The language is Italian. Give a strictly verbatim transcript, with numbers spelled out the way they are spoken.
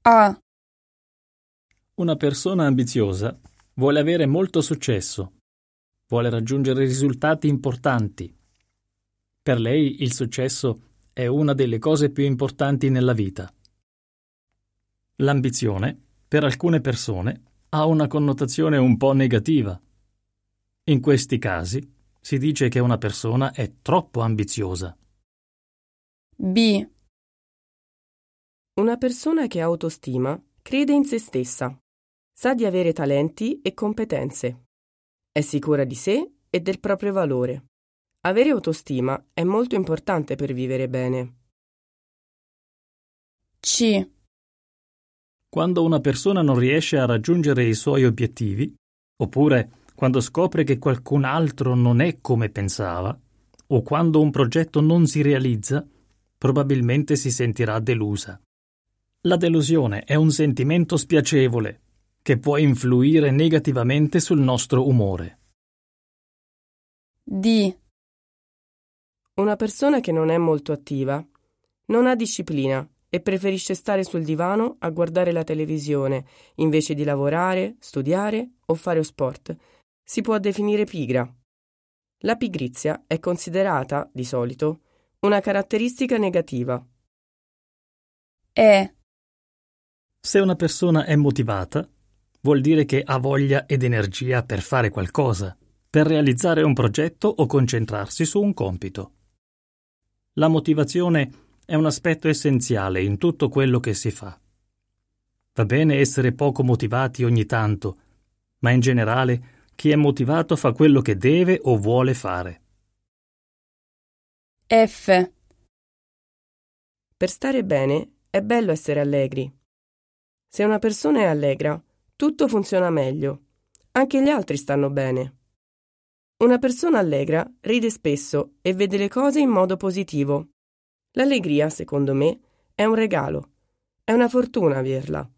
A. Una persona ambiziosa vuole avere molto successo, vuole raggiungere risultati importanti. Per lei il successo è una delle cose più importanti nella vita. L'ambizione, per alcune persone, ha una connotazione un po' negativa. In questi casi si dice che una persona è troppo ambiziosa. B. Una persona che ha autostima crede in se stessa, sa di avere talenti e competenze, è sicura di sé e del proprio valore. Avere autostima è molto importante per vivere bene. C. Quando una persona non riesce a raggiungere i suoi obiettivi, oppure quando scopre che qualcun altro non è come pensava, o quando un progetto non si realizza, probabilmente si sentirà delusa. La delusione è un sentimento spiacevole che può influire negativamente sul nostro umore. D. Una persona che non è molto attiva non ha disciplina e preferisce stare sul divano a guardare la televisione invece di lavorare, studiare o fare sport. Si può definire pigra. La pigrizia è considerata, di solito, una caratteristica negativa. E. Se una persona è motivata, vuol dire che ha voglia ed energia per fare qualcosa, per realizzare un progetto o concentrarsi su un compito. La motivazione è un aspetto essenziale in tutto quello che si fa. Va bene essere poco motivati ogni tanto, ma in generale chi è motivato fa quello che deve o vuole fare. F. Per stare bene è bello essere allegri. Se una persona è allegra, tutto funziona meglio. Anche gli altri stanno bene. Una persona allegra ride spesso e vede le cose in modo positivo. L'allegria, secondo me, è un regalo. È una fortuna averla.